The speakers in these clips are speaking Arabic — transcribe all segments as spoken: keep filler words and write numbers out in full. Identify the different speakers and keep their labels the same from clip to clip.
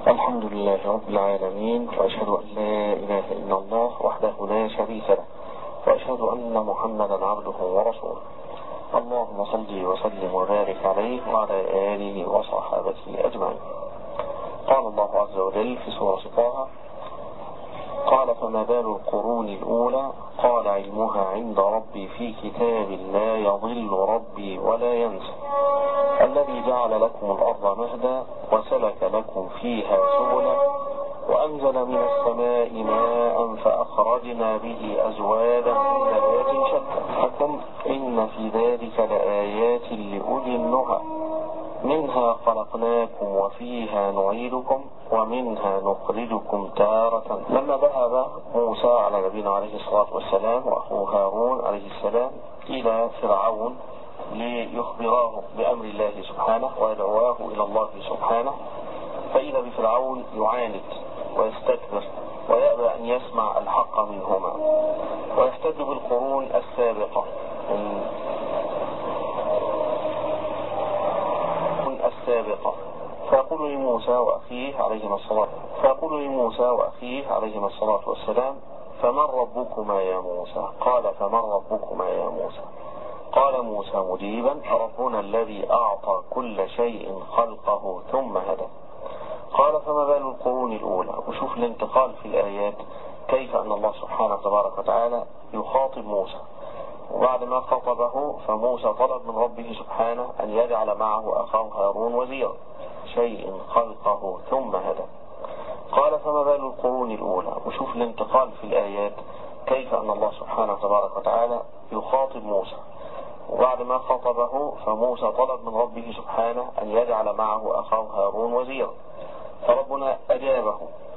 Speaker 1: الحمد لله رب العالمين، وأشهد أن لا إله إلا الله وحده لا شريك له، وأشهد أن محمدا عبده ورسوله. اللهم صل وسلم وبارك عليه وعلى آله وصحابته أجمعين. قال الله عز وجل في سورة طه: قال فما بال القرون الأولى قال علمها عند ربي في كتاب لا يضل ربي ولا ينسى الذي جعل لكم الأرض مهدا وسلك لكم فيها سبلا وأنزل من السماء ماء فأخرجنا به أزواجا من نبات شتى إن في ذلك لآيات لأولي النهى منها خلقناكم وفيها نعيدكم ومنها نخرجكم تارة. لما ذهب موسى على نبينا عليه الصلاة والسلام وأخوه هارون عليه السلام إلى فرعون ليخبراه بأمر الله سبحانه ويدعواه إلى الله سبحانه، فإذا بفرعون يعاند ويستكبر ويأبى أن يسمع الحق منهما، ويحتج بالقرون السابقة السابقة فيقول لموسى وأخيه عليهما الصلاة فيقول لموسى وأخيه عليهما الصلاة والسلام: فمن ربكما يا موسى؟ قال: فمن ربكما يا موسى؟ قال موسى مجيبا: ربنا الذي أعطى كل شيء خلقه ثم هدى. قال فما بال القرون الأولى؟ وشوف الانتقال في الآيات، كيف أن الله سبحانه تبارك وتعالى يخاطب موسى، وبعد ما خاطبه فموسى طلب من ربه سبحانه أن يجعل معه أخاه هارون وزيرا، شيء خلقه ثم هدى. قال فما بال القرون الأولى؟ وشوف الانتقال في الآيات، كيف أن الله سبحانه تبارك وتعالى يخاطب موسى، وبعد ما خاطبه فموسى طلب من ربه سبحانه أن يجعل معه أخاه هارون وزيرا، فربنا أجابه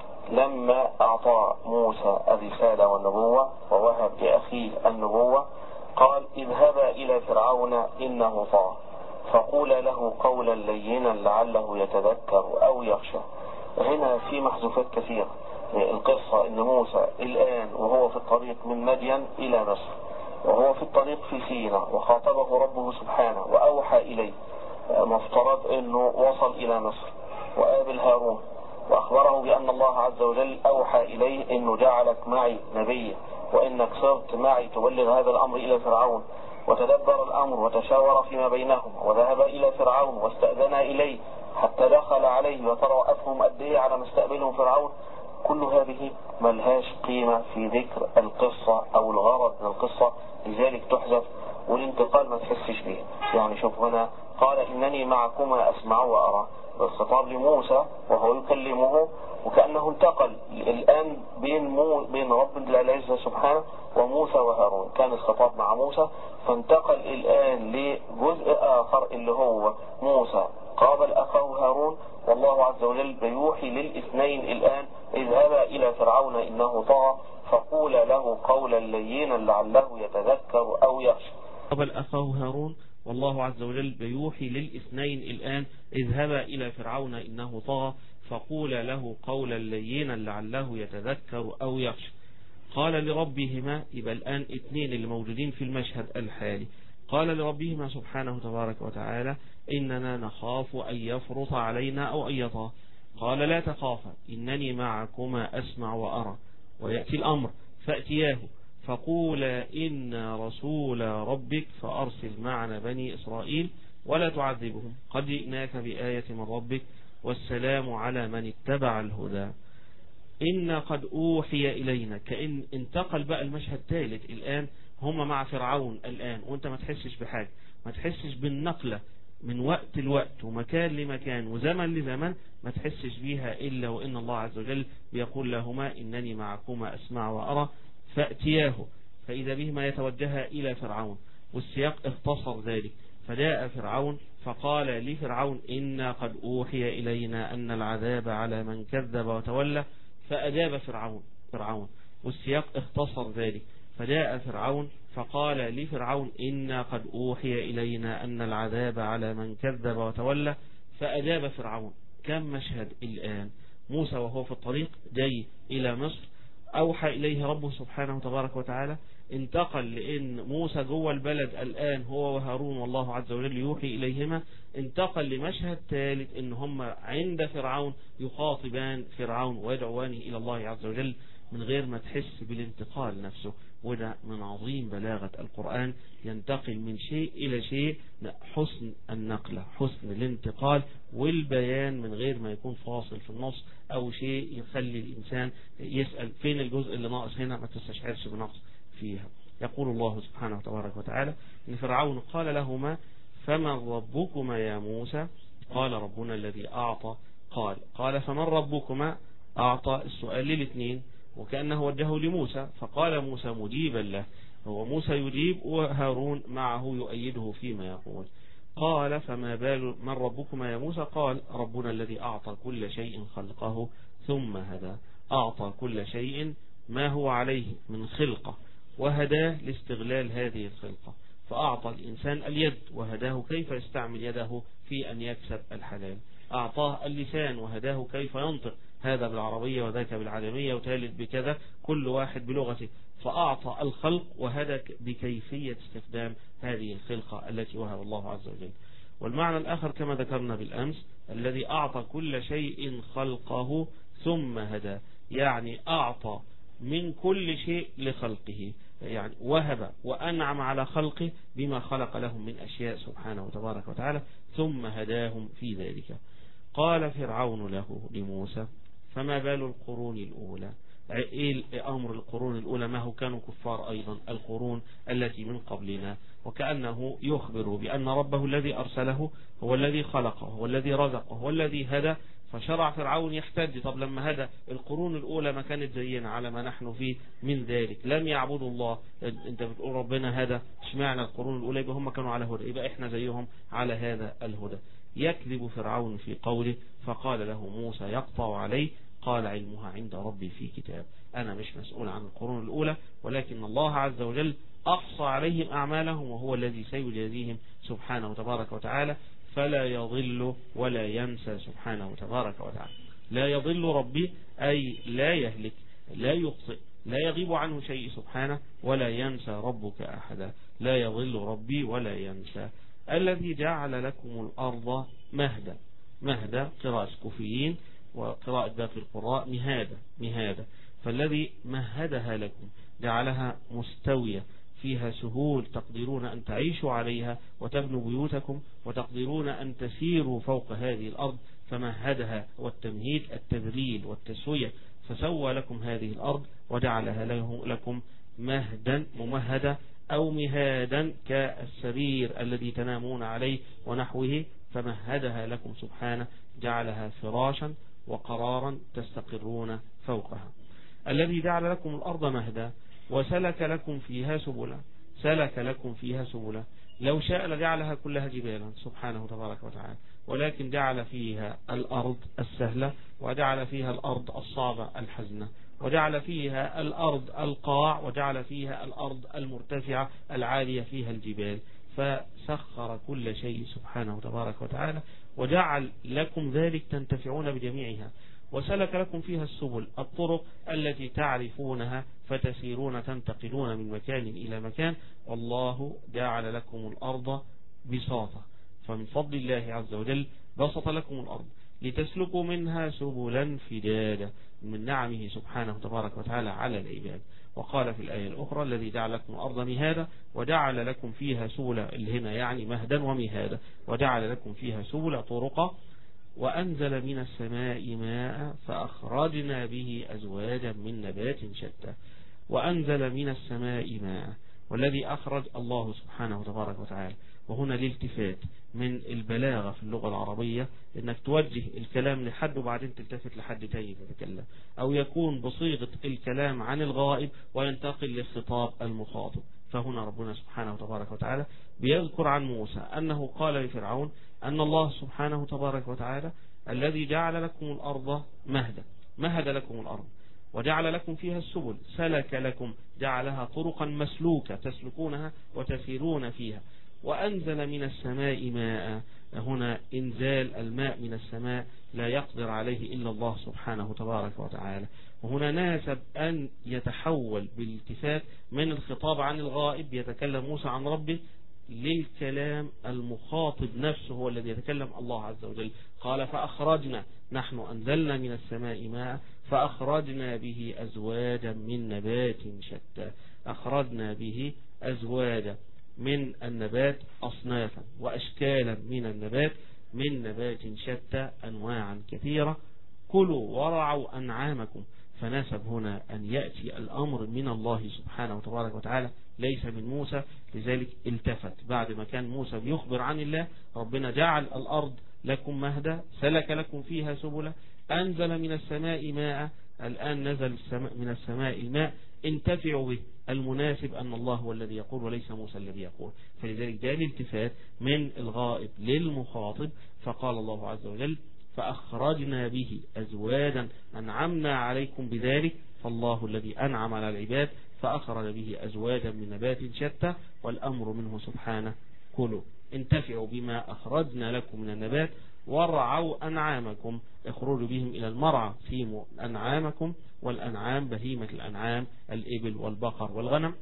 Speaker 1: لما أعطى موسى الرسالة والنبوة ووهب لأخيه النبوة. قال: اذهبا إلى فرعون إنه طغى فقولا له قولا لينا لعله يتذكر أو يخشى. هنا في محذوفات كثيرة. القصة إن موسى الآن وهو في الطريق من مدين إلى مصر، وهو في الطريق في سيناء، وخاطبه ربه سبحانه وأوحى إليه، مفترض أنه وصل إلى مصر وقابل هارون وأخبره بأن الله عز وجل أوحى إليه أنه جعلك معي نبيا وإنك صرت معي تبلغ هذا الأمر إلى فرعون. وتدبر الأمر وتشاور فيما بينهم وذهب إلى فرعون واستأذن إليه حتى دخل عليه، وترى وقفهم قد إيه على مستقبلهم فرعون. كل هذه ملهاش قيمة في ذكر القصة أو الغرض من القصة، لذلك تحذف والانتقال ما تحسش به. يعني شوف هنا قال: إنني معكما أسمع وأرى، الخطاب لموسى وهو يكلمه، وكأنه انتقل الآن بين مو بين رب العزة سبحانه وموسى وهارون. كان الخطاب مع موسى، فانتقل الآن لجزء آخر اللي هو موسى قابل أخاه هارون، والله عز وجل بيوحي للاثنين الآن: اذهبا إلى فرعون إنه طغى فقولا له قولا لينا لعله يتذكر أو يخشى.
Speaker 2: قابل أخاه هارون، والله عز وجل بيوحي للاثنين الآن: اذهبا إلى فرعون إنه طغى فقولا له قولا لينا لعله يتذكر أو يخشى. قال لربهما، يبقى الآن اثنين اللي موجودين في المشهد الحالي. قال لربهما سبحانه تبارك وتعالى: إننا نخاف أن يفرط علينا أو أن يطغى. قال: لا تخافا إنني معكما أسمع وأرى. ويأتي الأمر فأتياه فقولا إنا رسول ربك فأرسل معنا بني إسرائيل ولا تعذبهم قد جئناك بآية من ربك والسلام على من اتبع الهدى. إن قد أوحي إلينا، كأن انتقل بقى المشهد الثالث. الآن هم مع فرعون الآن، وانت ما تحسش بحاجة، ما تحسش بالنقلة من وقت لوقت ومكان لمكان وزمن لزمن، ما تحسش بيها إلا وإن الله عز وجل بيقول لهما: إنني معكما أسمع وأرى. فأتياه فإذا بهما يتوجها إلى فرعون، والسياق اختصر ذلك. فجاء فرعون فقال لفرعون: إنا قد أوحي إلينا أن العذاب على من كذب وتولى. فأجاب فرعون فرعون والسياق اختصر ذلك. فجاء فرعون فقال لفرعون: إنا قد أوحي إلينا أن العذاب على من كذب وتولى. فأجاب فرعون. كم مشهد الآن؟ موسى وهو في الطريق جاي إلى مصر، أوحى إليه ربه سبحانه تبارك وتعالى انتقل لأن موسى جوه البلد الآن هو وهارون والله عز وجل يوحي إليهما، انتقل لمشهد ثالث إن هم عند فرعون يخاطبان فرعون ويدعوانه إلى الله عز وجل من غير ما تحس بالانتقال نفسه. وده من عظيم بلاغة القرآن، ينتقل من شيء إلى شيء، حسن النقلة، حسن الانتقال والبيان من غير ما يكون فاصل في النص أو شيء يخلي الإنسان يسأل فين الجزء اللي ناقص هنا، ما تستشعرش بنقص فيها. يقول الله سبحانه وتبارك وتعالى إن فرعون قال لهما فمن ربكما يا موسى؟ قال ربنا الذي أعطى. قال قال فمن ربكما؟ أعطى السؤال للاثنين وكأنه وجهه لموسى، فقال موسى مجيبا له، هو موسى يجيب وهارون معه يؤيده فيما يقول. قال فما بال من ربكما يا موسى؟ قال ربنا الذي أعطى كل شيء خلقه ثم هدى. أعطى كل شيء ما هو عليه من خلقه وهداه لاستغلال هذه الخلقة، فأعطى الإنسان اليد وهداه كيف يستعمل يده في أن يكسب الحلال، أعطاه اللسان وهداه كيف ينطق، هذا بالعربية وذاك بالعالمية وثالث بكذا، كل واحد بلغته، فأعطى الخلق وهدى بكيفية استخدام هذه الخلقة التي وهب الله عز وجل. والمعنى الآخر كما ذكرنا بالأمس الذي أعطى كل شيء خلقه ثم هدى، يعني أعطى من كل شيء لخلقه، يعني وهب وأنعم على خلقه بما خلق لهم من أشياء سبحانه وتبارك وتعالى ثم هداهم في ذلك. قال فرعون له لموسى فما بال القرون الأولى؟ إيه أمر القرون الأولى؟ ما هو كانوا كفار أيضا القرون التي من قبلنا، وكأنه يخبر بأن ربه الذي أرسله هو الذي خلقه، هو الذي رزقه، هو الذي هدى. فشرع فرعون يحتج، طب لما هدى القرون الأولى ما كانت زينا على ما نحن فيه من ذلك، لم يعبدوا الله، انت بتقول ربنا هدى، اشمعنى القرون الأولى؟ يبقى هم كانوا على هدى، يبقى احنا زيهم على هذا الهدى. يكذب فرعون في قوله فقال له موسى يقطع عليه قال علمها عند ربي في كتاب. أنا مش مسؤول عن القرون الأولى، ولكن الله عز وجل أحصى عليهم أعمالهم وهو الذي سيجازيهم سبحانه وتبارك وتعالى، فلا يضل ولا ينسى سبحانه وتبارك وتعالى. لا يضل ربي أي لا يهلك، لا يخطئ، لا يغيب عنه شيء سبحانه، ولا ينسى ربك أحدا. لا يضل ربي ولا ينسى. الذي جعل لكم الأرض مهدا، مهدا قراءة كوفيين وقراءة باقي القراء مهادة، مهادة، فالذي مهدها لكم جعلها مستوية فيها سهول تقدرون أن تعيشوا عليها وتبنوا بيوتكم، وتقدرون أن تسيروا فوق هذه الأرض، فمهدها، والتمهيد التذليل والتسوية، فسوى لكم هذه الأرض وجعلها لكم مهدا ممهدا أو مهادا كالسرير الذي تنامون عليه ونحوه، فمهدها لكم سبحانه، جعلها فراشا وقرارا تستقرون فوقها. الذي جعل لكم الأرض مهدا وسلك لكم فيها سبلا، سلك لكم فيها سبلا، لو شاء لجعلها كلها جبالا سبحانه تبارك وتعالى، ولكن جعل فيها الأرض السهلة، وجعل فيها الأرض الصعبة الحزنة، وجعل فيها الأرض القاع، وجعل فيها الأرض المرتفعة العالية فيها الجبال، فسخر كل شيء سبحانه تبارك وتعالى، وجعل لكم ذلك تنتفعون بجميعها، وسلك لكم فيها السبل، الطرق التي تعرفونها فتسيرون تنتقلون من مكان إلى مكان. والله جعل لكم الأرض بساطة، فمن فضل الله عز وجل بسط لكم الأرض لتسلكوا منها سبلا فجاجا، من نعمه سبحانه تبارك وتعالى على العباد. وقال في الآية الأخرى الذي جعل لكم الأرض مهادا وجعل لكم فيها سبلا، هنا يعني مهدا ومهادا، وجعل لكم فيها سبلا طرقا، وأنزل من السماء ماء فأخرجنا به أزواجا من نبات شتى. وأنزل من السماء ماء، والذي أخرج الله سبحانه تبارك وتعالى. وهنا الالتفات من البلاغة في اللغة العربية، انك توجه الكلام لحد وبعدين تلتفت لحد تاني تتكلم، او يكون بصيغة الكلام عن الغائب وينتقل للخطاب المخاطب. فهنا ربنا سبحانه تبارك وتعالى بيذكر عن موسى أنه قال لفرعون أن الله سبحانه تبارك وتعالى الذي جعل لكم الأرض مهدا، مهد لكم الأرض وجعل لكم فيها السبل، سلك لكم، جعلها طرقا مسلوكة تسلكونها وتسيرون فيها. وأنزل من السماء ماء، هنا إنزال الماء من السماء لا يقدر عليه إلا الله سبحانه تبارك وتعالى. وهنا ناسب أن يتحول بالالتفات من الخطاب عن الغائب يتكلم موسى عن ربه للكلام المخاطب نفسه هو الذي يتكلم الله عز وجل. قال فأخرجنا، نحن أنزلنا من السماء ماء فأخرجنا به أزواجا من نبات شتى. أخرجنا به أزواجا من النبات أصنافا وأشكالا من النبات من نبات شتى أنواعا كثيرة، كلوا ورعوا أنعامكم. فناسب هنا أن يأتي الأمر من الله سبحانه وتبارك وتعالى ليس من موسى، لذلك التفت بعد ما كان موسى بيخبر عن الله. ربنا جعل الأرض لكم مهدا، سلك لكم فيها سبلا، أنزل من السماء ماء، الآن نزل من السماء الماء، انتفعوا به. المناسب أن الله هو الذي يقول وليس موسى الذي يقول. فلذلك جاء الالتفات من الغائب للمخاطب، فقال الله عز وجل فأخرجنا به أزواجا أنعمنا عليكم بذلك، فالله الذي أنعم على العباد فأخرج به أزواجا من نبات شتى، والأمر منه سبحانه كلوا انتفعوا بما أخرجنا لكم من النبات ورعوا أنعامكم، اخرجوا بهم إلى المرعى في أنعامكم، والأنعام بهيمة الأنعام الإبل والبقر والغنم.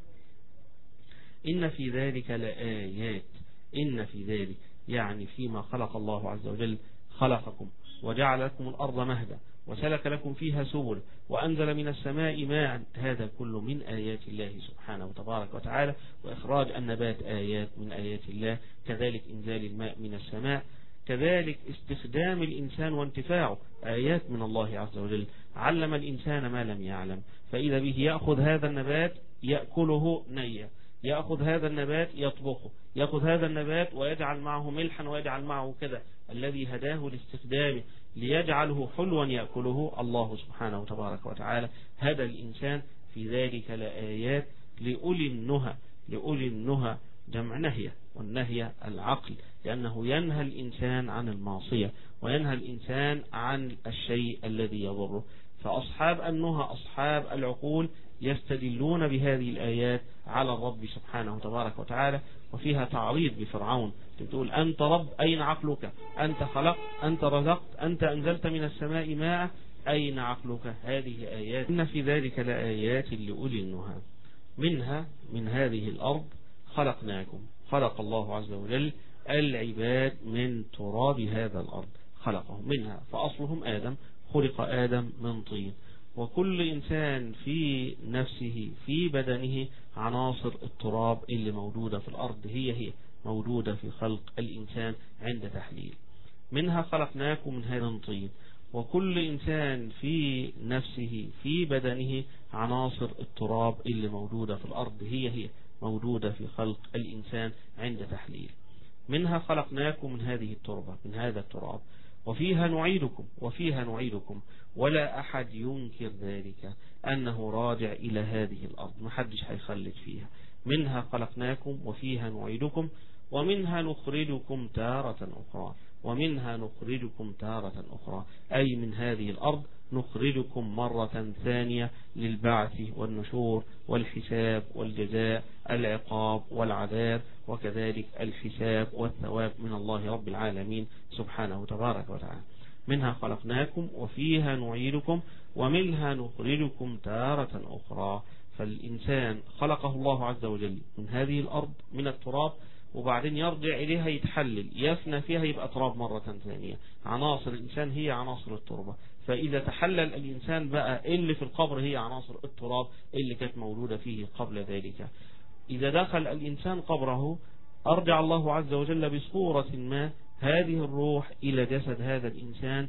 Speaker 2: إن في ذلك لآيات، إن في ذلك يعني فيما خلق الله عز وجل خلقكم وجعل لكم الأرض مهدا وسلك لكم فيها سبل وأنزل من السماء ماء، هذا كله من آيات الله سبحانه وتبارك وتعالى. وإخراج النبات آيات من آيات الله، كذلك إنزال الماء من السماء، كذلك استخدام الإنسان وانتفاعه آيات من الله عز وجل. علم الإنسان ما لم يعلم، فإذا به يأخذ هذا النبات يأكله نيا، يأخذ هذا النبات يطبخه، يأخذ هذا النبات ويجعل معه ملحا ويجعل معه كذا. الذي هداه لاستخدامه ليجعله حلوا يأكله الله سبحانه وتبارك وتعالى. هدى الإنسان، في ذلك لآيات لأولي النهى. لأولي النهى جمع نهية، والنهي العقل، لأنه ينهى الإنسان عن المعصية وينهى الإنسان عن الشيء الذي يضره. فأصحاب النهى أصحاب العقول يستدلون بهذه الآيات على الرب سبحانه وتبارك وتعالى. وفيها تعريض بفرعون، تقول أنت رب أين عقلك، أنت خلقت، أنت رزقت، أنت أنزلت من السماء ماء، أين عقلك. هذه آيات. إن في ذلك لآيات لأولي النهى. منها من هذه الأرض خلقناكم، خلق الله عز وجل العباد من تراب هذا الأرض، خلقهم منها، فأصلهم آدم، خلق آدم من طين. وكل إنسان في نفسه في بدنه عناصر التراب اللي موجودة في الأرض هي هي موجودة في خلق الإنسان عند تحليل. منها خلقناكم من هذا الطين. وكل إنسان في نفسه في بدنه عناصر التراب اللي موجودة في الأرض هي هي موجودة في خلق الإنسان عند تحليل. منها خلقناكم من هذه التربة، من هذا التراب، وفيها نعيدكم وفيها نعيدكم. ولا أحد ينكر ذلك أنه راجع إلى هذه الأرض، ما حدش هيخلد فيها. منها خلقناكم وفيها نعيدكم ومنها نخرجكم تارة أخرى، ومنها نخرجكم تارة أخرى، أي من هذه الأرض نخرجكم مرة ثانية للبعث والنشور والحساب والجزاء، العقاب والعذاب، وكذلك الحساب والثواب من الله رب العالمين سبحانه تبارك وتعالى. منها خلقناكم وفيها نعيدكم ومنها نخرجكم تارة أخرى. فالإنسان خلقه الله عز وجل من هذه الأرض من التراب، وبعدين يرجع إليها يتحلل يفنى فيها يبقى تراب مرة ثانية. عناصر الإنسان هي عناصر التربة، فإذا تحلل الإنسان بقى اللي في القبر هي عناصر التراب اللي كانت موجودة فيه قبل ذلك. إذا دخل الإنسان قبره أرجع الله عز وجل بصورة ما هذه الروح إلى جسد هذا الإنسان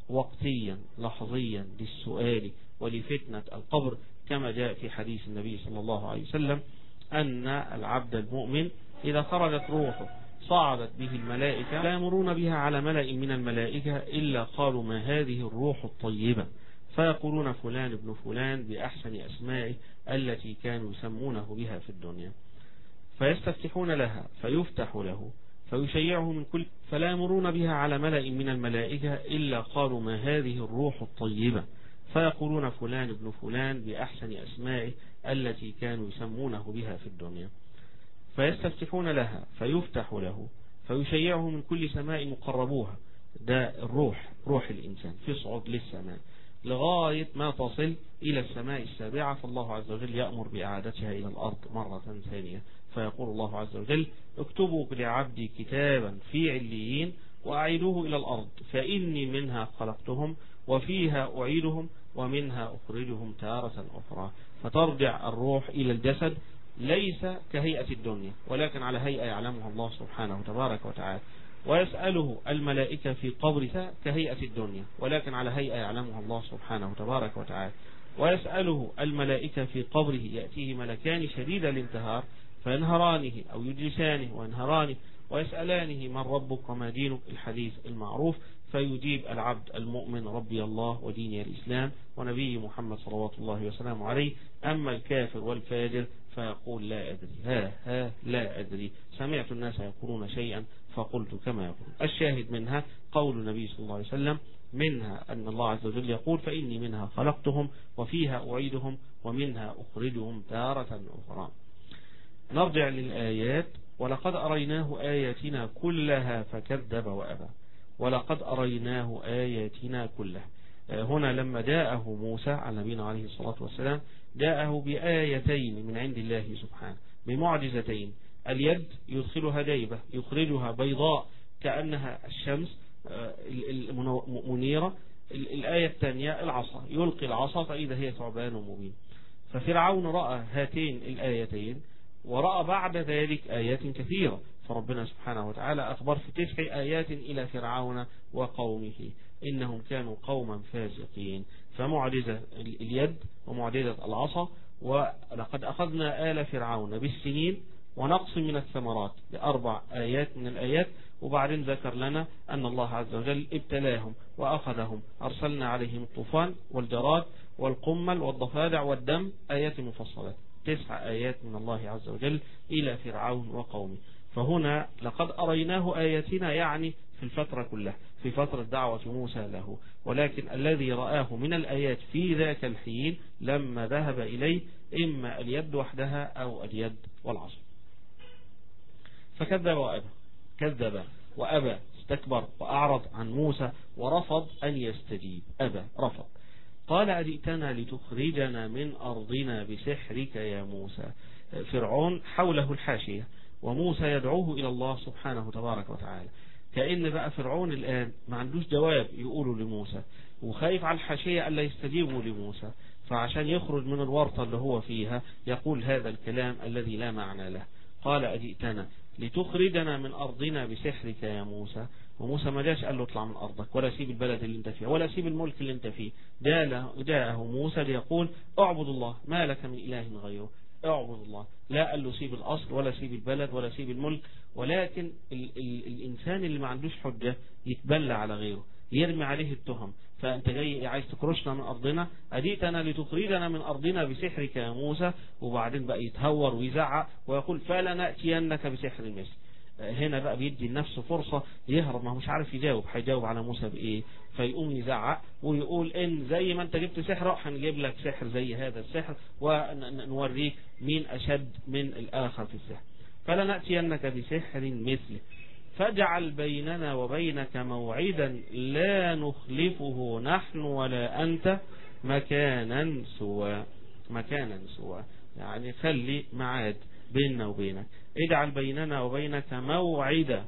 Speaker 2: وقتيا لحظيا للسؤال ولفتنة القبر، كما جاء في حديث النبي صلى الله عليه وسلم أن العبد المؤمن إذا خرجت روحه صعدت به الملائكة لا يمرون بها على ملأ من الملائكة إلا قالوا ما هذه الروح الطيبة، فيقولون فلان ابن فلان بأحسن أسمائه التي كانوا يسمونه بها في الدنيا، فيستفتحون لها فيفتح له فيشيعه من كل، فلا يمرون بها على ملأ من الملائكة إلا قالوا ما هذه الروح الطيبة، فيقولون فلان ابن فلان بأحسن أسمائه التي كانوا يسمونه بها في الدنيا، فيستفتحون لها فيفتح له فيشيعه من كل سماء مقربوها، ده الروح، روح الإنسان تصعد للسماء لغاية ما تصل إلى السماء السابعة، فالله عز وجل يأمر بإعادتها إلى الأرض مرة ثانية، فيقول الله عز وجل اكتبوا لعبدي كتابا في عليين وأعيدوه إلى الأرض فإني منها خلقتهم وفيها أعيدهم ومنها أخرجهم تارة أخرى. فترجع الروح إلى الجسد ليس كهيئة الدنيا ولكن على هيئة يعلمها الله سبحانه تبارك وتعالى، ويسأله الملائكة في قبره كهيئة الدنيا ولكن على هيئة يعلمها الله سبحانه تبارك وتعالى، ويسأله الملائكة في قبره يأتيه ملكان شديد الانتهار فينهرانه أو يجلسانه وينهرانه ويسألانه من ربك وما دينك، الحديث المعروف، فيجيب العبد المؤمن ربي الله وديني الإسلام ونبي محمد صلوات الله وسلامه عليه. أما الكافر والفاجر فيقول لا أدري، ها ها لا أدري، سمعت الناس يقولون شيئا فقلت كما يقول. الشاهد منها قول النبي صلى الله عليه وسلم منها أن الله عز وجل يقول فإني منها خلقتهم وفيها أعيدهم ومنها أخرجهم تارة أخرى. نرجع للآيات. ولقد أريناه آياتنا كلها فكذب وأبى. ولقد أريناه آياتنا كلها، هنا لما جاءه موسى على نبينا عليه الصلاة والسلام جاءه بآيتين من عند الله سبحانه، بمعجزتين، اليد يدخلها جيبة يخرجها بيضاء كأنها الشمس المنيرة، الآية الثانية العصا يلقي العصا فإذا هي ثعبان مبين. ففرعون رأى هاتين الآيتين ورأى بعد ذلك آيات كثيرة، فربنا سبحانه وتعالى أخبر في تسع آيات إلى فرعون وقومه إنهم كانوا قوما فاسقين. فمعجزة اليد ومعجزة العصا. ولقد أخذنا آل فرعون بالسنين ونقص من الثمرات بأربع آيات من الآيات، وبعدين ذكر لنا أن الله عز وجل ابتلاهم وأخذهم، أرسلنا عليهم الطوفان والجراد والقمل والضفادع والدم، آيات مفصلات، تسع آيات من الله عز وجل إلى فرعون وقومه. فهنا لقد أريناه آياتنا يعني في الفترة كلها، في فترة دعوة موسى له، ولكن الذي رآه من الآيات في ذاك الحين لما ذهب إليه إما اليد وحدها أو اليد والعصا. فكذب وأبى، كذب وأبى، استكبر وأعرض عن موسى ورفض أن يستجيب، أبى رفض. قال أجئتنا لتخرجنا من أرضنا بسحرك يا موسى. فرعون حوله الحاشية وموسى يدعوه إلى الله سبحانه تبارك وتعالى، كأن بقى فرعون الآن ما عندوش جواب يقوله لموسى وخايف على الحاشية ألا يستجيبوا لموسى، فعشان يخرج من الورطة اللي هو فيها يقول هذا الكلام الذي لا معنى له. قال أجئتنا لتخرجنا من أرضنا بسحرك يا موسى. وموسى ما جاش قال له اطلع من أرضك ولا سيب البلد اللي انت فيها ولا سيب الملك اللي انت فيه، جاءه موسى ليقول اعبد الله ما لك من إله غيره، اعبد الله. لا قال له سيب الأصل ولا سيب البلد ولا سيب الملك، ولكن ال ال الإنسان اللي ما عندوش حجة يتبلى على غيره، يرمي عليه التهم. فأنت جاي عايز تكرشنا من أرضنا، أجئتنا لتخرجنا من أرضنا بسحرك يا موسى، وبعدين بقى يتهور ويزعق ويقول فلنأتينك بسحر مثل. هنا بقى بيدي لنفسه فرصة يهرب، ما هو مش عارف يجاوب، هيجاوب على موسى بإيه؟ فيقوم يزعق ويقول إن زي ما أنت جبت سحر هنجيب لك سحر زي هذا السحر ونوريك مين أشد من الآخر في السحر. فلنأتينك بسحر مثله فاجعل بيننا وبينك موعدا لا نخلفه نحن ولا أنت مكانا سوى. مكانا سوى يعني خلي معاد بيننا وبينك. اجعل بيننا وبينك موعدا.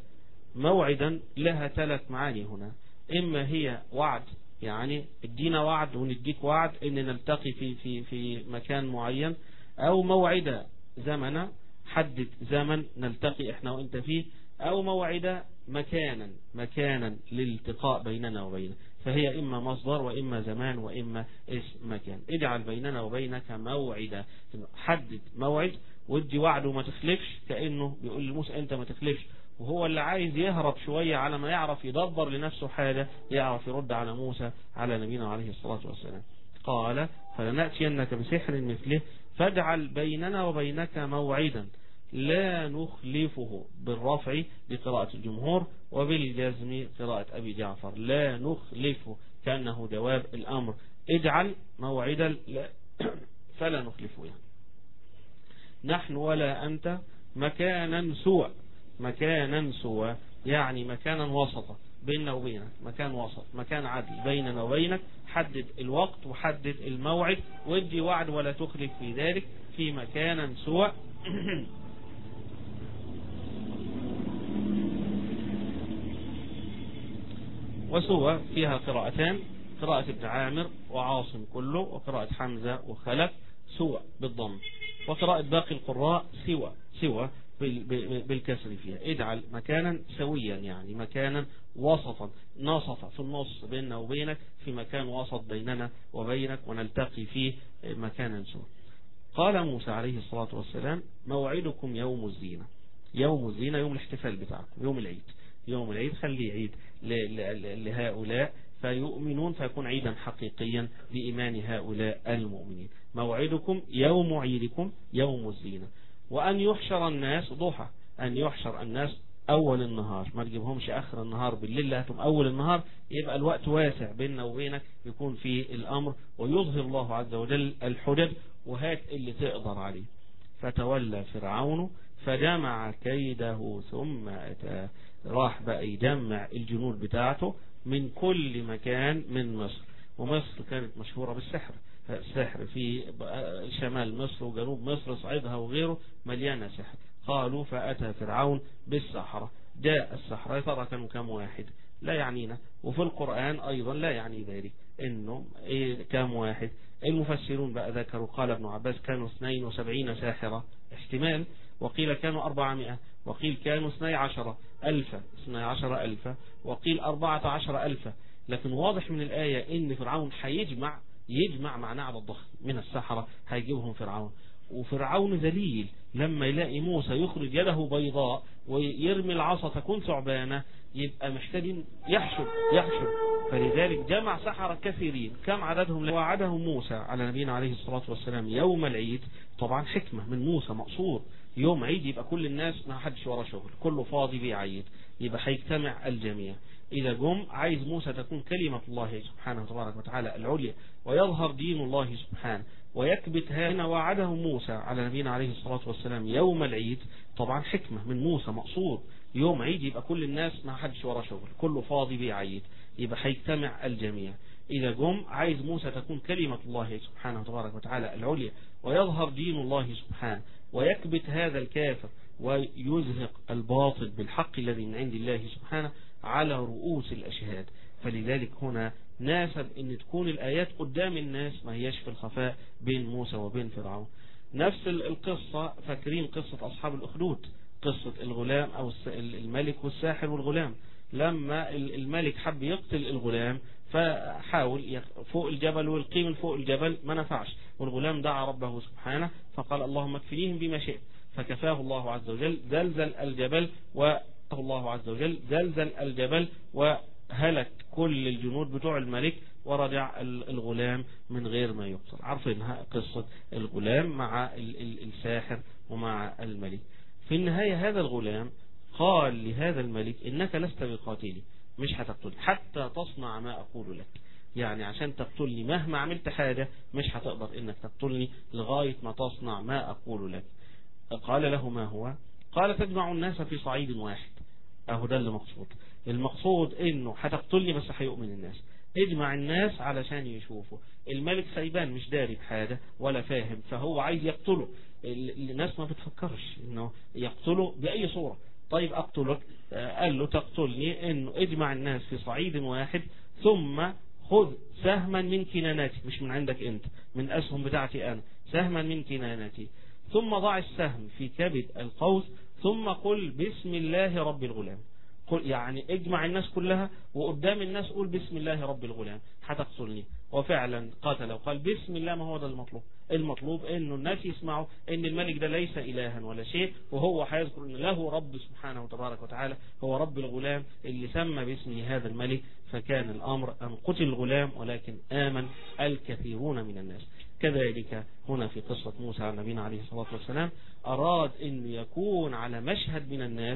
Speaker 2: موعدا لها ثلاث معاني هنا، إما هي وعد يعني ادينا وعد ونديك وعد ان نلتقي في في في مكان معين، او موعدا زمنا حدد زمن نلتقي احنا وانت فيه، او موعدا مكانا مكانا للالتقاء بيننا وبينك، فهي اما مصدر واما زمان واما اسم مكان. اجعل بيننا وبينك موعدا، حدد موعد ودي وعد وما تخلفش، كأنه بيقول لموسى انت ما تخلفش، وهو اللي عايز يهرب شوية على ما يعرف يدبر لنفسه حاجة يعرف يرد على موسى على نبينا عليه الصلاة والسلام. قال فلنأتينك بسحر مثله فاجعل بيننا وبينك موعدا لا نخلفه، بالرفع لقراءة الجمهور وبالجزم قراءة أبي جعفر، لا نخلفه كأنه جواب الأمر، اجعل موعدا فلا نخلفه يعني. نحن ولا أنت مكانا سوى، مكانا سوى يعني مكانا وسطا بيننا وبينك، مكان وسط، مكان عدل بيننا وبينك، حدد الوقت وحدد الموعد وادي وعد ولا تخلف في ذلك، في مكانا سوى وسوى فيها قراءتان، قراءة ابن عامر وعاصم كله، وقراءة حمزة وخلف سوى بالضم، وقراءة باقي القراء سوى سوى بالكسر فيها. اجعل مكانا سويا يعني مكانا وسطا نصف في النص بيننا وبينك، في مكان وسط بيننا وبينك ونلتقي فيه مكانا سوى. قال موسى عليه الصلاة والسلام موعدكم يوم الزينة. يوم الزينة يوم الاحتفال بتاعكم، يوم العيد. يوم العيد خليه عيد لهؤلاء فيؤمنون، فيكون عيدا حقيقيا لإيمان هؤلاء المؤمنين. موعدكم يوم عيدكم يوم الزينة. وأن يحشر الناس ضحى، أن يحشر الناس أول النهار، ما تجيبهمش آخر النهار بالليل، لهتم أول النهار، يبقى الوقت واسع بيننا وبينك، يكون فيه الأمر ويظهر الله عز وجل الحجج، وهات اللي تقدر عليه. فتولى فرعون فجمع كيده ثم أتى، راح بقى يجمع الجنود بتاعته من كل مكان من مصر. ومصر كانت مشهورة بالسحر، السحر في شمال مصر وجنوب مصر صعيدها وغيره مليانة سحر. قالوا فأتى فرعون بالسحرة، جاء السحرة، يا ترى كانوا كم واحد؟ لا يعنينا، وفي القرآن أيضا لا يعني ذلك إنه إيه كم واحد. المفسرون بقى ذكروا، قال ابن عباس كانوا اثنين وسبعين ساحرة احتمال، وقيل كانوا أربعمائة، وقيل كانوا اثني عشر ألفا اثني عشر ألفا، وقيل أربعة عشر ألفا. لكن واضح من الآية إن فرعون هيجمع يجمع معناه على الضخم من السحرة، هيجيبهم فرعون. وفرعون ذليل لما يلاقي موسى يخرج يده بيضاء ويرمي العصا تكون ثعبانة، يبقى محتاجين يحشر يحشر فلذلك جمع سحرة كثيرين. كم عددهم؟ وعدهم موسى على نبينا عليه الصلاة والسلام يوم العيد. طبعا حكمة من موسى مقصود، يوم عيد يبقى كل الناس ما حدش ورا شغل، كله فاضي بيعيد، يبقى هيجتمع الجميع. إذا جم عايز موسى تكون كلمة الله سبحانه وتبارك وتعالى العليا، ويظهر دين الله سبحانه ويكبت. هنا وعدهم موسى على نبينا عليه الصلاة والسلام يوم العيد. طبعا حكمة من موسى مقصود، يوم عيد يبقى كل الناس ما حدش ورا شغل، كله فاضي بيعيد، يبقى هيجتمع الجميع. إذا جم عايز موسى تكون كلمة الله سبحانه وتبارك وتعالى العليا، ويظهر دين الله سبحانه ويكبت هذا الكافر ويزهق الباطل بالحق الذي من عند الله سبحانه على رؤوس الأشهاد. فلذلك هنا ناسب ان تكون الآيات قدام الناس، ما هياش في الخفاء بين موسى وبين فرعون. نفس القصة، فاكرين قصة أصحاب الأخدود، قصة الغلام أو الملك والساحر والغلام. لما الملك حب يقتل الغلام فحاول فوق الجبل ويلقيه من فوق الجبل، ما نفعش، والغلام دعا ربه سبحانه فقال اللهم اكفنيهم بما شئت، فكفاه الله عز وجل. زلزل الجبل و الله عز وجل زلزل الجبل وهلك كل الجنود بتوع الملك، ورجع الغلام من غير ما يقتل. عارفينها قصة الغلام مع الساحر ومع الملك. في النهاية هذا الغلام قال لهذا الملك إنك لست بقاتلي، مش هتقتلني حتى تصنع ما أقول لك، يعني عشان تقتلني مهما عملت حاجة مش هتقدر إنك تقتلني لغاية ما تصنع ما أقول لك. قال له ما هو؟ قال تجمع الناس في صعيد واحد. اهو ده اللي مقصود، المقصود انه هتقتلني بس هيؤمن الناس، اجمع الناس علشان يشوفوا. الملك سيبان مش داري بحاجة ولا فاهم، فهو عايز يقتله. الناس ما بتفكرش انه يقتله باي صورة. طيب اقتلك، قال له تقتلني انه اجمع الناس في صعيد واحد، ثم خذ سهما من كناناتي، مش من عندك انت، من اسهم بتاعتي انا، سهما من كناناتي، ثم ضع السهم في كبد القوس، ثم قل بسم الله رب الغلام. قل يعني اجمع الناس كلها وقدام الناس قول بسم الله رب الغلام هتقتلني. وفعلا قتل وقال بسم الله. ما هو ده المطلوب؟ المطلوب انه الناس يسمعوا ان الملك ده ليس الها ولا شيء، وهو هيذكر ان له رب سبحانه وتبارك وتعالى هو رب الغلام اللي سمى باسمه هذا الملك. فكان الامر ان قتل الغلام، ولكن امن الكثيرون من الناس. كذلك هنا في قصة موسى على نبينا عليه الصلاة والسلام أراد أن يكون على مشهد من الناس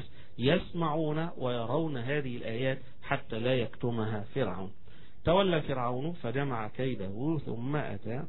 Speaker 2: يسمعون ويرون هذه الآيات حتى لا يكتمها فرعون. تولى فرعون فجمع كيده ثم أتى.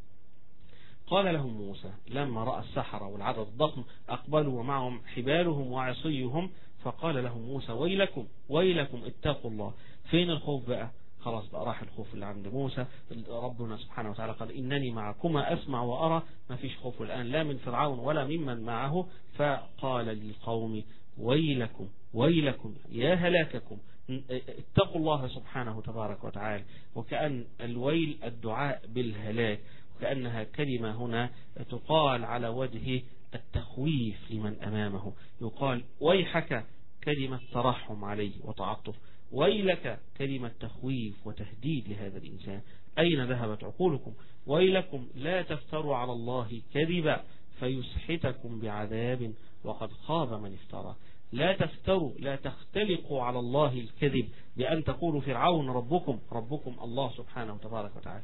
Speaker 2: قال لهم موسى لما رأى السحرة والعدد الضخم أقبلوا ومعهم حبالهم وعصيهم فقال لهم موسى ويلكم ويلكم اتقوا الله. فين الخوف بقى؟ خلاص بقى راح الخوف اللي عند موسى. ربنا سبحانه وتعالى قال إنني معكما أسمع وأرى. ما فيش خوف الآن لا من فرعون ولا ممن معه. فقال للقوم ويلكم ويلكم يا هلاككم اتقوا الله سبحانه تبارك وتعالى. وكأن الويل الدعاء بالهلاك، وكأنها كلمة هنا تقال على وجه التخويف لمن أمامه. يقال ويحك كلمة ترحم عليه وتعطف، ويلك كلمة تخويف وتهديد لهذا الإنسان. أين ذهبت عقولكم؟ ويلكم لا تفتروا على الله كذبا فيسحتكم بعذاب وقد خاب من افترى. لا تفتروا، لا تختلقوا على الله الكذب بأن تقولوا فرعون ربكم. ربكم الله سبحانه وتبارك وتعالى.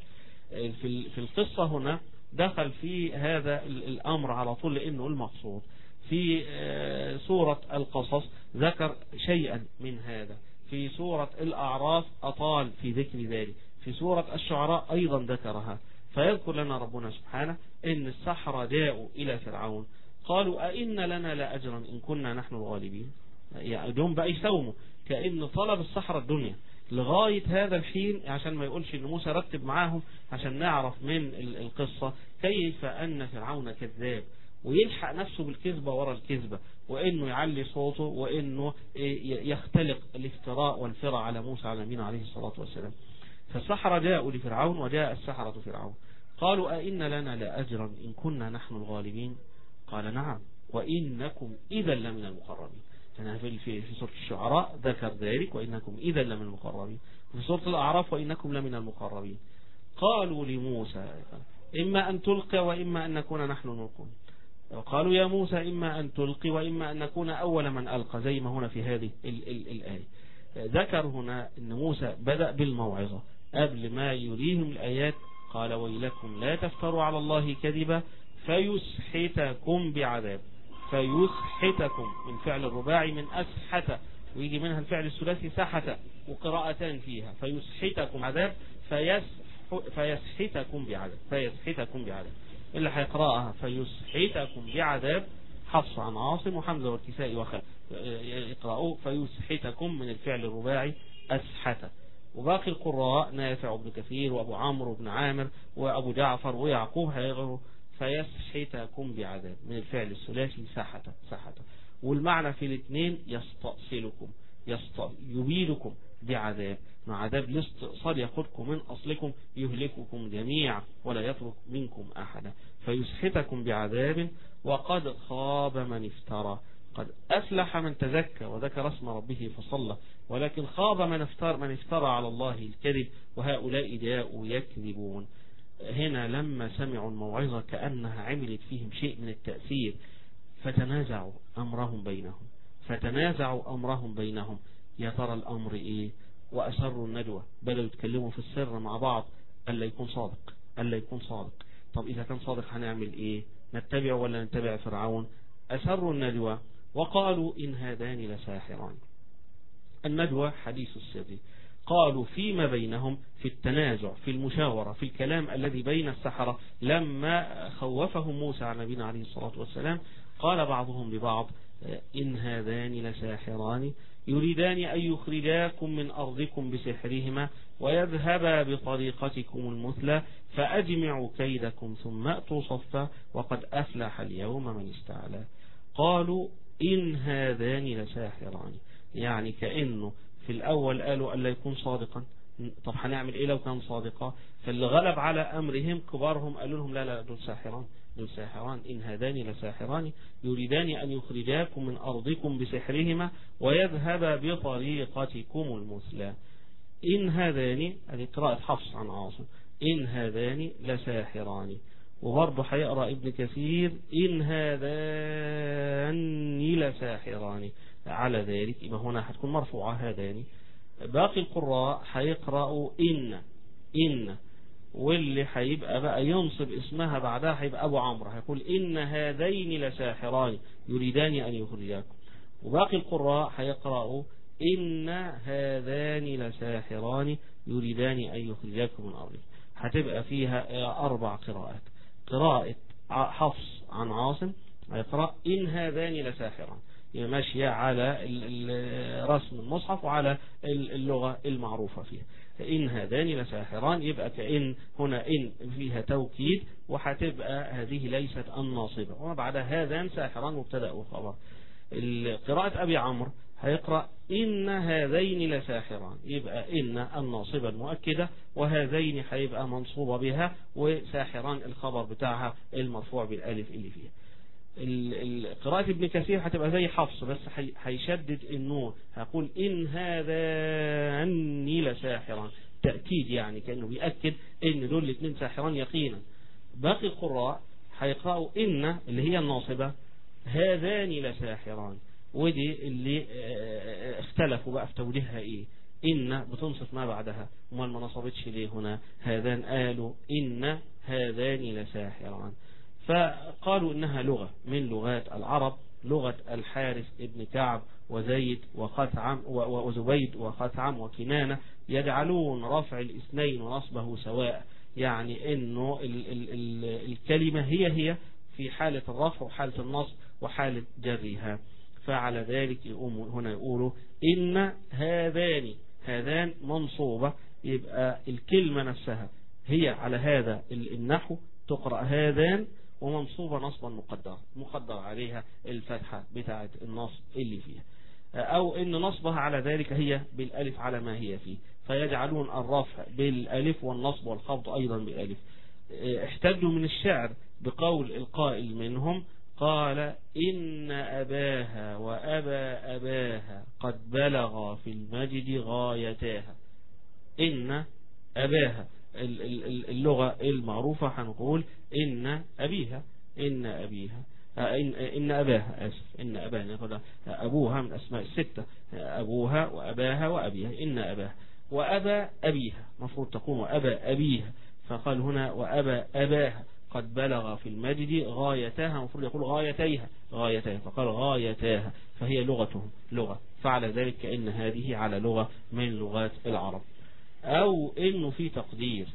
Speaker 2: في القصة هنا دخل في هذا الأمر على طول، لأنه المقصود في سورة القصص ذكر شيئا من هذا، في سورة الأعراف أطال في ذكر ذلك، في سورة الشعراء أيضا ذكرها. فيذكر لنا ربنا سبحانه إن السحرة جاءوا إلى فرعون قالوا أئن لنا لأجرا إن كنا نحن الغالبين. يعني دون بقى يسوموا كأن طلب السحرة الدنيا لغاية هذا الحين، عشان ما يقولش إن موسى رتب معاهم، عشان نعرف من القصة كيف أن فرعون كذاب ويلحق نفسه بالكذبة وراء الكذبة، وإنه يعلي صوته، وإنه يختلق الافتراء والفرع على موسى على نبينا عليه الصلاة والسلام. فالسحرة جاءوا لفرعون وجاء السحرة فرعون قالوا أئن لنا لأجرا إن كنا نحن الغالبين. قال نعم وإنكم إذا لمن المقربين. يعني في في سورة الشعراء ذكر ذلك وإنكم إذا لمن المقربين، وفي سورة الأعراف وإنكم لمن المقربين. قالوا لموسى إما أن تلقى وإما أن نكون نحن نلقون. قالوا يا موسى إما أن تلقي وإما أن نكون أول من ألقى، زي ما هنا في هذه ال ال الآية. ذكر هنا أن موسى بدأ بالموعظة قبل ما يريهم الآيات. قال ويلكم لا تفتروا على الله كذبا فيسحتكم بعذاب. فيسحتكم من فعل الرباعي من أسحت، ويجي منها الفعل الثلاثي سحت، وقراءتان فيها فيسحتكم عذاب فيسحتكم بعذاب. فيسحتكم بعذاب اللي هيقرأها فيسحتكم بعذاب حفص عن عاصم وحمزة والكسائي وخلف يقرأوا فيسحتكم من الفعل الرباعي أسحت. وباقي القراء نافع بن كثير وأبو عمرو بن عامر وأبو جعفر ويعقوب هيقرأوا فيسحتكم بعذاب من الفعل الثلاثي سحت سحت. والمعنى في الاثنين يستأصلكم يست... يبيدكم بعذاب، مع عذاب الاستئصال يأخذكم من أصلكم يهلككم جميعا ولا يترك منكم أحدا. فيسحتكم بعذاب وقد خاب من افترى. قد أفلح من تزكى وذكر اسم ربه فصلى، ولكن خاب من افترى من افترى على الله الكذب، وهؤلاء جاءوا يكذبون. هنا لما سمعوا الموعظة كأنها عملت فيهم شيء من التأثير، فتنازعوا أمرهم بينهم فتنازعوا أمرهم بينهم يا ترى الأمر إيه؟ وأسروا الندوة، بدأوا يتكلموا في السر مع بعض. ألا يكون صادق ألا يكون صادق طب إذا كان صادق هنعمل إيه؟ نتبع ولا نتبع فرعون؟ أسروا الندوة وقالوا إن هذان لساحران. الندوة حديث السر. قالوا فيما بينهم في التنازع في المشاورة في الكلام الذي بين السحرة، لما خوفهم موسى على نبينا عليه الصلاة والسلام قال بعضهم لبعض إن هذان لساحران يريدان أن يخرجاكم من أرضكم بسحرهما ويذهبا بطريقتكم المثلى فأجمعوا كيدكم ثم أتوا صفا وقد أفلح اليوم من استعلى. قالوا إن هذان لساحران، يعني كأنه في الأول قالوا ألا يكون صادقا. طب هنعمل إيه لو كان صادقا؟ فاللي غلب على أمرهم كبارهم قالوا لهم لا لا دول ساحران دول ساحران إن هذان لساحران يريدان أن يخرجاكم من أرضكم بسحرهما ويذهبا بطريقتكم المثلى. إن هذان، هذه قراءة حفص عن عاصم، إن هذان لساحران. وبرضه هيقرأ ابن كثير إن هذان لساحران على ذلك، يبقى هنا هتكون مرفوعة هذان. باقي القراء هيقرأوا إن إن واللي هيبقى بقى ينصب اسمها بعدها هيبقى أبو عمرو، هيقول إن هذين لساحران يريدان أن يخرجاكم. وباقي القراء هيقرأوا إن هذان لساحران يريدان أن يخرجاكم من أرضكم. هتبقى فيها أربع قراءات. قراءة حفص عن عاصم هيقرأ إن هذان لساحران ماشية على رسم المصحف وعلى اللغة المعروفة فيها. إن هذان لساحران، يبقى كأن هنا إن فيها توكيد، وهتبقى هذه ليست الناصبة، وما بعد هذان ساحران مبتدأ وخبر. قراءة أبي عمرو هيقرأ إن هذين لساحران، يبقى إن الناصبة المؤكدة، وهذين هيبقى منصوبة بها، وساحران الخبر بتاعها المرفوع بالالف اللي فيها. قراءة ابن كثير هتبقى زي حفص، بس هيشدد النون، هيقول إن هذان لساحران، تأكيد يعني كأنه بيأكد إن دول الاثنين ساحران يقينا. باقي القراء هيقرأوا إن اللي هي الناصبة هذان لساحران، ودي اللي اختلفوا بقى في توجيهها ايه. إن بتنصف ما بعدها، وما ما نصبتش ليه هنا هذان، قالوا إن هذان لساحران، فقالوا إنها لغة من لغات العرب، لغة الحارث ابن كعب وزيد وخثعم وزبيد وخثعم وكنانة، يجعلون رفع الاثنين ونصبه سواء، يعني إنه ال ال ال الكلمة هي هي في حالة الرفع وحالة النصب وحالة جرها. فعلى ذلك يقوم هنا يقولوا إن هذان، هذان منصوبة، يبقى الكلمة نفسها هي على هذا النحو تقرأ هذان، ومنصوبة نصبا مقدر مقدر عليها الفتحة بتاعة النصب اللي فيها، أو إن نصبها على ذلك هي بالألف على ما هي فيه، فيجعلون الرفع بالألف والنصب والخفض أيضا بالألف. احتجوا من الشعر بقول القائل منهم قال إن أباها وأبا أباها قد بلغا في المجد غايتاها. إن أباها اللغة المعروفة هنقول إن أبيها، إن أبيها إن, إن أباها آسف إن أباها أبوها من أسماء الستة، أبوها وأباها وأبيها، إن أباها وأبا أبيها، مفروض تكون وأبا أبيها، فقال هنا وأبا أباها قد بلغ في المجد غايتها، المفروض يقول غايتيها غايتيها، فقال غايتاها، فهي لغتهم لغة، فعلى ذلك كأن هذه على لغة من لغات العرب. أو إنه في تقدير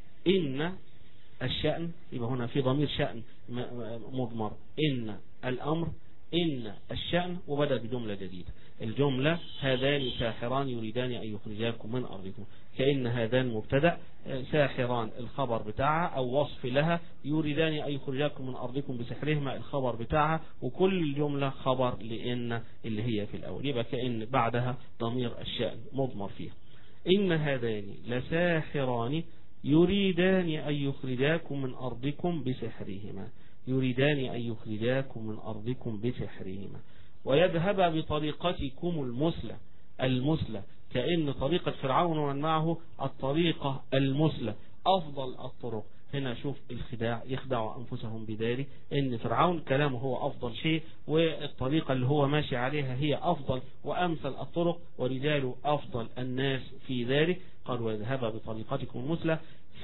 Speaker 2: إن الشأن، يبقى هنا في ضمير شأن مضمر، إن الأمر، إن الشأن، وبدأ بجملة جديدة. الجملة هذان ساحران يريدان أن يخرجاكم من أرضكم، كأن هذان مبتدأ، ساحران الخبر بتاعها أو وصف لها، يريدان أن يخرجاكم من أرضكم بسحرهما الخبر بتاعها، وكل الجملة خبر لإن اللي هي في الأول، يبقى كأن بعدها ضمير الشأن مضمر فيها. إن هذان لساحران يريدان أن يخرجاكم من أرضكم بسحرهما، يريدان أن يخرجاكم من أرضكم بسحرهما ويذهب بطريقتكم المثلى. المثلى كأن طريقة فرعون ومن معه الطريقة المثلى أفضل الطرق. هنا شوف الخداع، يخدعوا أنفسهم بذلك إن فرعون كلامه هو أفضل شيء، والطريقة اللي هو ماشي عليها هي أفضل وأمثل الطرق، ورجال أفضل الناس في ذلك. قال ويذهب بطريقتكم المثلى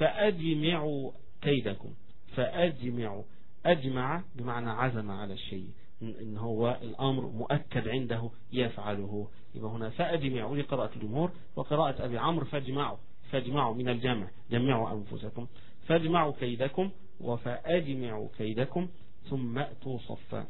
Speaker 2: فأجمعوا كيدكم. فأجمعوا، أجمع بمعنى عزم على الشيء، إن هو الأمر مؤكد عنده يفعله، يبقى هنا فأجمعوا لقراءة الجمهور، وقراءة أبي عمرو فاجمعوا، فاجمعوا من الجمع، جمعوا أنفسكم، فاجمعوا كيدكم وفأجمعوا كيدكم ثم أتوا صفا.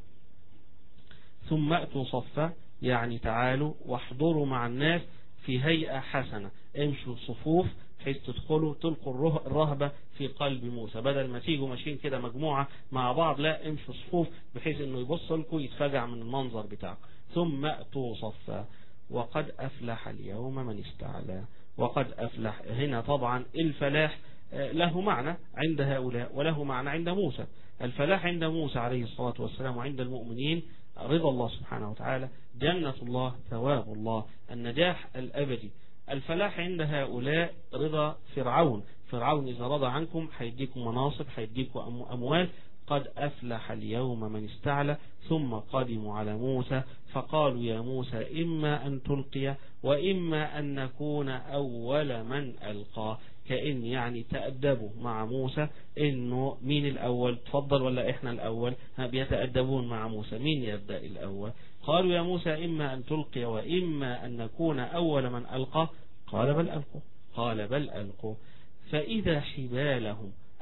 Speaker 2: ثم أتوا صفا يعني تعالوا واحضروا مع الناس في هيئة حسنة، امشوا صفوف بحيث تدخلوا تلقوا الرهبة في قلب موسى، بدل ما تيجوا ماشيين كده مجموعة مع بعض، لا امشوا صفوف بحيث انه يبص لكم يتفاجع من المنظر بتاعكم. ثم أتوا صفا وقد أفلح اليوم من استعلى. وقد أفلح هنا طبعا الفلاح له معنى عند هؤلاء وله معنى عند موسى. الفلاح عند موسى عليه الصلاة والسلام وعند المؤمنين رضا الله سبحانه وتعالى، جنة الله، ثواب الله، النجاح الأبدي. الفلاح عند هؤلاء رضا فرعون، فرعون إذا رضى عنكم هيديكم مناصب، هيديكم أموال. قد أفلح اليوم من استعلى. ثم قدموا على موسى فقالوا يا موسى إما أن تلقي وإما أن نكون أول من ألقى، كأن يعني تأدبوا مع موسى إنه مين الأول، تفضل ولا إحنا الأول، بيتأدبون مع موسى مين يبدأ الأول. قالوا يا موسى إما أن تلقي وإما أن نكون أول من ألقى. قال بل ألقوا، قال بل ألقوا. فإذا حبالهم،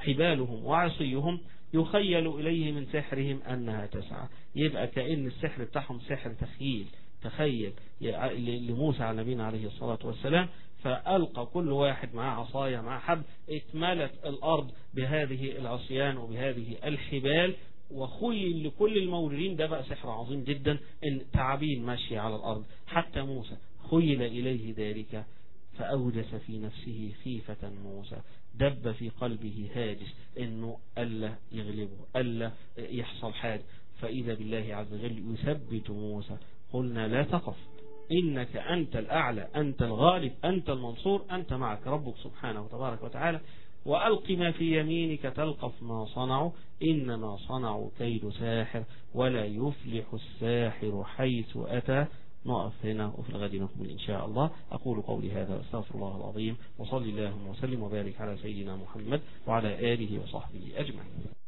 Speaker 2: حبالهم وعصيهم يخيل إليه من سحرهم أنها تسعى. يبقى كأن السحر بتاعهم سحر تخيل تخيل لموسى على نبينا عليه الصلاة والسلام، فألقى كل واحد معاه عصاية معاه حبل، اتملت الأرض بهذه العصيان وبهذه الحبال، وخيل لكل الموجودين. ده بقى سحر عظيم جدا، ان تعابين ماشية على الأرض. حتى موسى خيل إليه ذلك فأوجس في نفسه خيفة موسى، دب في قلبه هاجس انه ألا يغلبه ألا يحصل حاجة. فإذا بالله عز وجل يثبت موسى، قلنا لا تخف إنك أنت الأعلى أنت الغالب أنت المنصور أنت معك ربك سبحانه وتبارك وتعالى، وألق ما في يمينك تلقف ما صنعوا إنما صنعوا كيد ساحر ولا يفلح الساحر حيث أتى. نقف هنا وفي الغد نكمل إن شاء الله. أقول قولي هذا أستغفر الله العظيم، وصلي اللهم وسلم وبارك على سيدنا محمد وعلى آله وصحبه أجمعين.